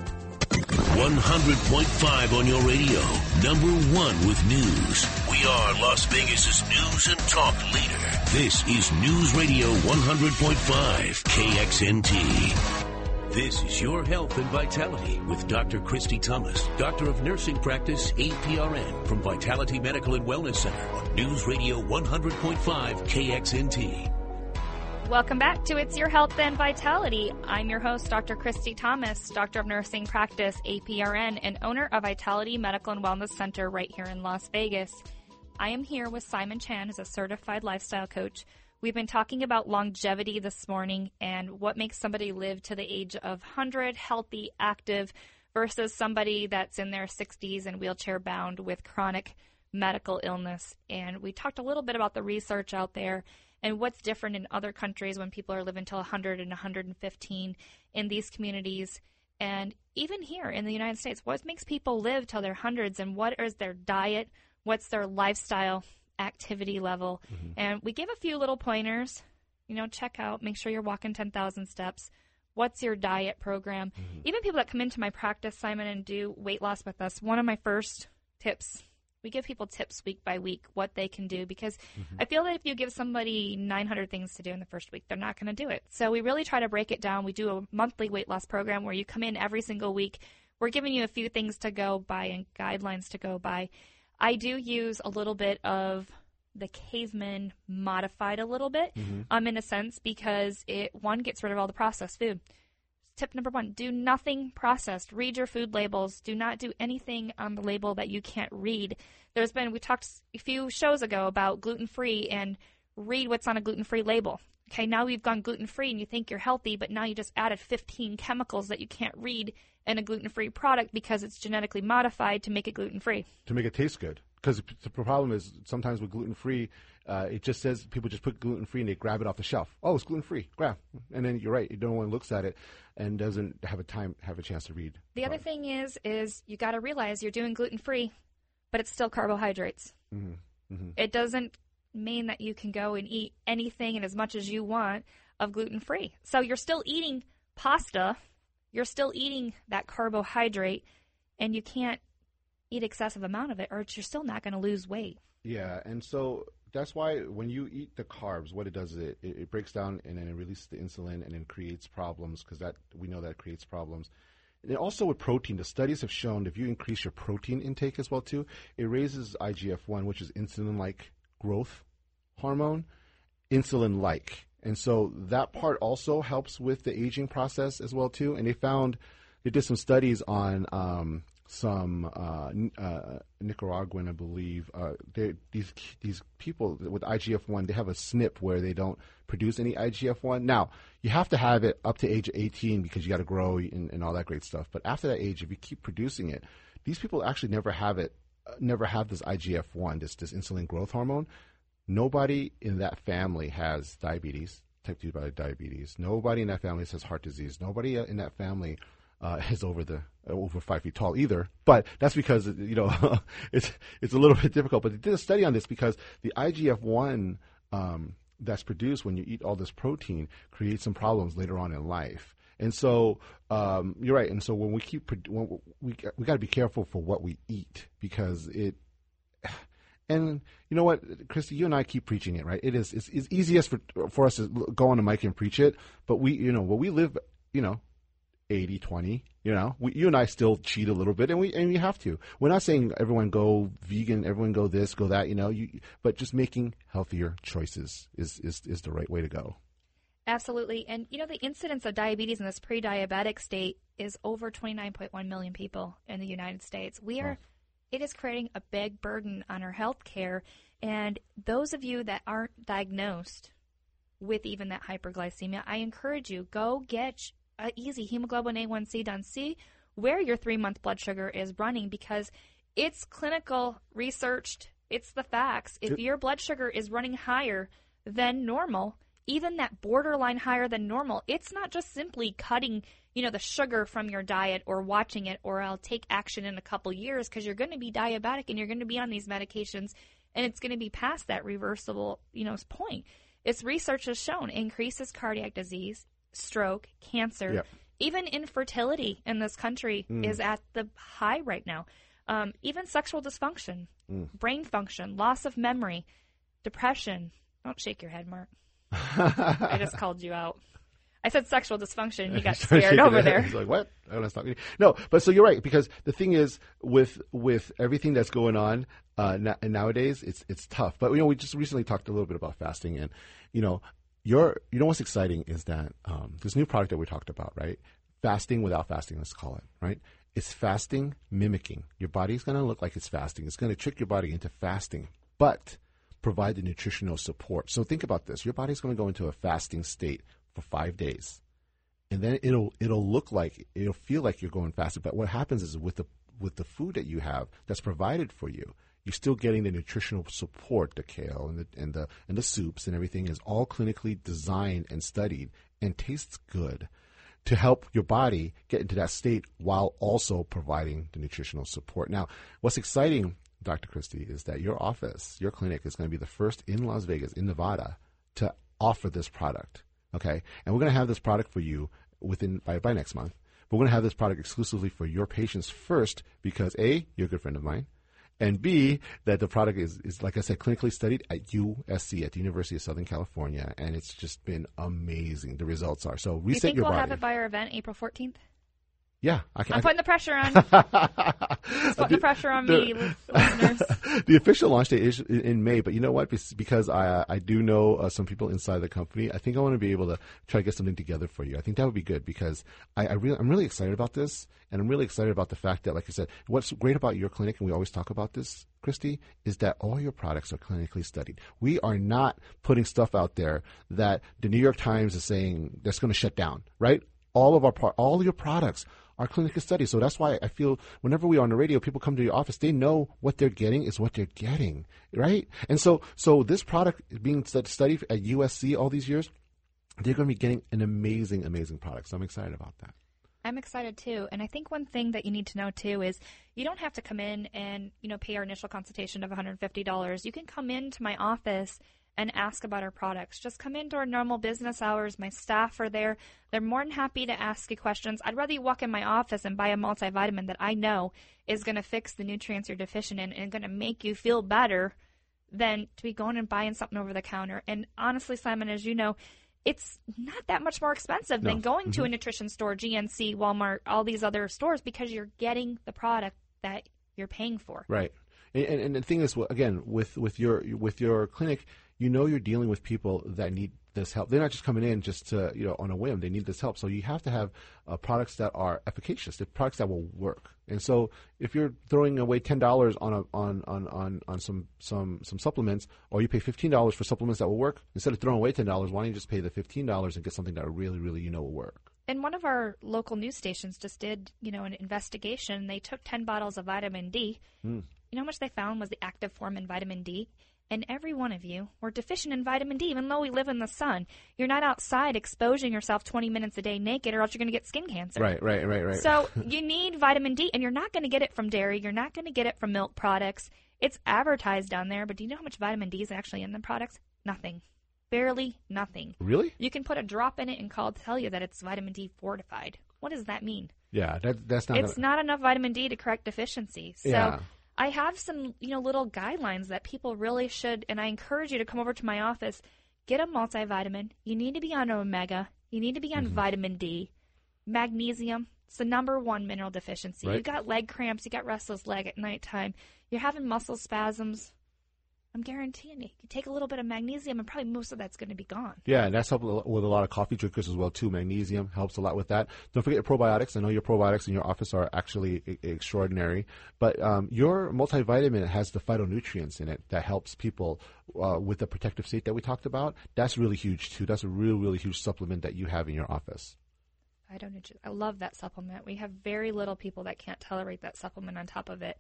one hundred point five on your radio. Number one with news. We are Las Vegas's news and talk leader. This is News Radio one hundred point five K X N T. This is Your Health and Vitality with Doctor Christy Thomas, Doctor of Nursing Practice, A P R N, from Vitality Medical and Wellness Center on News Radio one hundred point five K X N T. Welcome back to It's Your Health and Vitality. I'm your host, Doctor Christy Thomas, Doctor of Nursing Practice, A P R N, and owner of Vitality Medical and Wellness Center right here in Las Vegas. I am here with Simon Chan, who's a certified lifestyle coach. We've been talking about longevity this morning and what makes somebody live to the age of one hundred, healthy, active, versus somebody that's in their sixties and wheelchair bound with chronic medical illness. And we talked a little bit about the research out there and what's different in other countries when people are living till one hundred and one hundred fifteen in these communities. And even here in the United States, what makes people live till their hundreds, and what is their diet, what's their lifestyle activity level. Mm-hmm. And we give a few little pointers, you know, check out, make sure you're walking ten thousand steps. What's your diet program? Mm-hmm. Even people that come into my practice, Simon, and do weight loss with us, one of my first tips, we give people tips week by week, what they can do, because mm-hmm. I feel that if you give somebody nine hundred things to do in the first week, they're not going to do it. So we really try to break it down. We do a monthly weight loss program where you come in every single week. We're giving you a few things to go by and guidelines to go by. I do use a little bit of the caveman modified a little bit, mm-hmm. um, in a sense, because it, one, gets rid of all the processed food. Tip number one, do nothing processed. Read your food labels. Do not do anything on the label that you can't read. There's been, we talked a few shows ago about gluten-free, and read what's on a gluten-free label. Okay, now you've gone gluten-free and you think you're healthy, but now you just added fifteen chemicals that you can't read in a gluten-free product because it's genetically modified to make it gluten-free. To make it taste good. Because the problem is sometimes with gluten-free, uh, it just says people just put gluten-free and they grab it off the shelf. Oh, it's gluten-free. Grab. And then you're right. No one looks at it and doesn't have a time, have a chance to read. The other thing is, is you got to realize you're doing gluten-free, but it's still carbohydrates. Mm-hmm. Mm-hmm. It doesn't mean that you can go and eat anything and as much as you want of gluten-free. So you're still eating pasta. You're still eating that carbohydrate, and you can't eat excessive amount of it, or you're still not going to lose weight. Yeah, and so that's why when you eat the carbs, what it does is it, it, it breaks down and then it releases the insulin and then creates problems, because that we know that creates problems. And also with protein, the studies have shown if you increase your protein intake as well too, it raises I G F one, which is insulin-like growth hormone, insulin-like. And so that part also helps with the aging process as well too. And they found, they did some studies on um, some uh, uh, Nicaraguan, I believe. Uh, these these people with I G F one, they have a S N P where they don't produce any I G F one. Now, you have to have it up to age eighteen because you got to grow and, and all that great stuff. But after that age, if you keep producing it, these people actually never have it, uh, never have this I G F one, this this insulin growth hormone. Nobody in that family has diabetes, type two diabetes. Nobody in that family has heart disease. Nobody in that family uh, is over the over five feet tall either. But that's because, you know, it's it's a little bit difficult. But they did a study on this because the I G F one um, that's produced when you eat all this protein creates some problems later on in life. And so um, you're right. And so when we keep when we we got to be careful for what we eat, because it. And you know what, Christy, you and I keep preaching it, right? It is it's, it's easiest for for us to go on the mic and preach it, but we, you know, well, we live, you know, eighty twenty, you know, we, you and I still cheat a little bit, and we and we have to. We're not saying everyone go vegan, everyone go this, go that, you know, you, but just making healthier choices is, is, is the right way to go. Absolutely. And, you know, the incidence of diabetes in this pre-diabetic state is over twenty-nine point one million people in the United States. We are... Oh. It is creating a big burden on our health care. And those of you that aren't diagnosed with even that hyperglycemia, I encourage you, go get an easy hemoglobin A one C done. See where your three-month blood sugar is running, because it's clinical, researched. It's the facts. If your blood sugar is running higher than normal, even that borderline higher than normal, it's not just simply cutting, you know, the sugar from your diet or watching it, or I'll take action in a couple years, because you're going to be diabetic and you're going to be on these medications and it's going to be past that reversible, you know, point. It's research has shown increases cardiac disease, stroke, cancer, yep. even infertility in this country mm. is at the high right now. Um, even sexual dysfunction, mm. brain function, loss of memory, depression. Don't shake your head, Mark. I just called you out. I said sexual dysfunction. You got scared over there. He's like, what? I want to stop. No, but so you're right, because the thing is, with with everything that's going on uh, na- nowadays, it's it's tough. But you know, we just recently talked a little bit about fasting, and you know, your you know what's exciting is that um, this new product that we talked about, right? Fasting without fasting, let's call it, right? It's fasting mimicking. Your body's going to look like it's fasting. It's going to trick your body into fasting, but provide the nutritional support. So think about this. Your body's going to go into a fasting state for five days. And then it'll it'll look like, it'll feel like you're going fasting. But what happens is with the with the food that you have that's provided for you, you're still getting the nutritional support. The kale and the and the and the soups and everything is all clinically designed and studied and tastes good to help your body get into that state while also providing the nutritional support. Now, what's exciting, Doctor Christie, is that your office, your clinic, is going to be the first in Las Vegas, in Nevada, to offer this product. Okay, and we're going to have this product for you within by, by next month. But we're going to have this product exclusively for your patients first, because A, you're a good friend of mine, and B, that the product is, is like I said, clinically studied at U S C, at the University of Southern California, and it's just been amazing. The results are. So reset your body. You think we'll have it by our event, April fourteenth? Yeah. I can, I'm I putting the pressure on. Just putting the pressure on the, me, listeners. The official launch date is in May, but you know what? Because I I do know uh, some people inside the company, I think I want to be able to try to get something together for you. I think that would be good, because I, I really, I'm really excited about this, and I'm really excited about the fact that, like I said, what's great about your clinic, and we always talk about this, Christy, is that all your products are clinically studied. We are not putting stuff out there that the New York Times is saying that's going to shut down, right? All of our pro- all of your products are clinical studies. So that's why I feel whenever we are on the radio, people come to your office, they know what they're getting is what they're getting, right? And so so this product being studied at U S C all these years, they're going to be getting an amazing, amazing product. So I'm excited about that. I'm excited too. And I think one thing that you need to know too is you don't have to come in and, you know, pay our initial consultation of one hundred fifty dollars. You can come into my office and ask about our products. Just come into our normal business hours. My staff are there. They're more than happy to ask you questions. I'd rather you walk in my office and buy a multivitamin that I know is going to fix the nutrients you're deficient in and going to make you feel better than to be going and buying something over the counter. And honestly, Simon, as you know, it's not that much more expensive no. than going mm-hmm. to a nutrition store, G N C, Walmart, all these other stores, because you're getting the product that you're paying for. Right. And, and, and the thing is, again, with, with your with your clinic, you know you're dealing with people that need this help. They're not just coming in just to, you know, on a whim. They need this help. So you have to have uh, products that are efficacious, the products that will work. And so if you're throwing away ten dollars on a on on, on, on some, some some supplements, or you pay fifteen dollars for supplements that will work, instead of throwing away ten dollars, why don't you just pay the fifteen dollars and get something that really, really, you know, will work? And one of our local news stations just did, you know, an investigation. They took ten bottles of vitamin D. Mm. You know how much they found was the active form in vitamin D? And every one of you were deficient in vitamin D, even though we live in the sun. You're not outside exposing yourself twenty minutes a day naked, or else you're going to get skin cancer. Right, right, right, right. So you need vitamin D, and you're not going to get it from dairy. You're not going to get it from milk products. It's advertised down there, but do you know how much vitamin D is actually in the products? Nothing. Barely nothing. Really? You can put a drop in it and call to tell you that it's vitamin D fortified. What does that mean? Yeah, that, that's not... It's gonna... not enough vitamin D to correct deficiency. So yeah. I have some, you know, little guidelines that people really should, and I encourage you to come over to my office, get a multivitamin. You need to be on omega. You need to be on mm-hmm. vitamin D. Magnesium. It's the number one mineral deficiency. Right. You got leg cramps. You got restless leg at nighttime. You're having muscle spasms. I'm guaranteeing you, you take a little bit of magnesium and probably most of that's going to be gone. Yeah, and that's helped with a lot of coffee drinkers as well, too. Magnesium helps a lot with that. Don't forget your probiotics. I know your probiotics in your office are actually e- extraordinary. But um, your multivitamin has the phytonutrients in it that helps people uh, with the protective state that we talked about. That's really huge, too. That's a really, really huge supplement that you have in your office. I don't. I love that supplement. We have very little people that can't tolerate that supplement on top of it.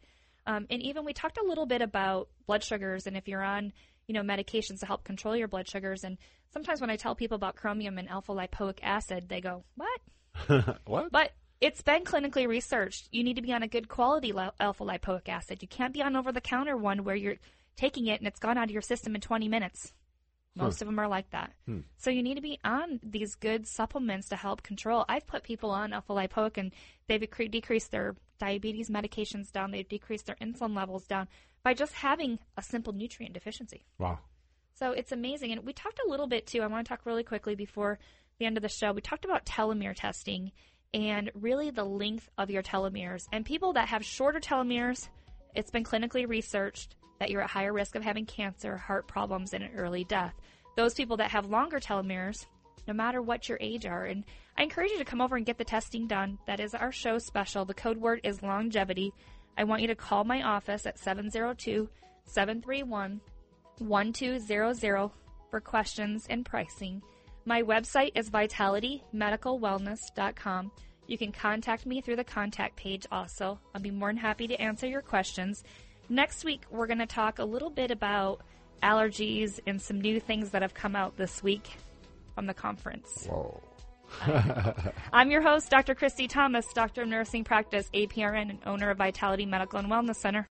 Um, and even we talked a little bit about blood sugars and if you're on, you know, medications to help control your blood sugars. And sometimes when I tell people about chromium and alpha lipoic acid, they go, what? What? But it's been clinically researched. You need to be on a good quality li- alpha lipoic acid. You can't be on over-the-counter one where you're taking it and it's gone out of your system in twenty minutes. Most Huh. of them are like that. Hmm. So you need to be on these good supplements to help control. I've put people on alpha lipoic and they've decre- decreased their diabetes medications down. They've decreased their insulin levels down by just having a simple nutrient deficiency. Wow. So it's amazing. And we talked a little bit, too. I want to talk really quickly before the end of the show. We talked about telomere testing and really the length of your telomeres. And people that have shorter telomeres, it's been clinically researched that you're at higher risk of having cancer, heart problems, and an early death. Those people that have longer telomeres, no matter what your age are. And I encourage you to come over and get the testing done. That is our show special. The code word is longevity. I want you to call my office at seven zero two, seven three one, one two zero zero for questions and pricing. My website is vitality medical wellness dot com. You can contact me through the contact page also. I'll be more than happy to answer your questions. Next week, we're going to talk a little bit about allergies and some new things that have come out this week from the conference. Whoa. I'm your host, Doctor Christy Thomas, Doctor of Nursing Practice, A P R N, and owner of Vitality Medical and Wellness Center.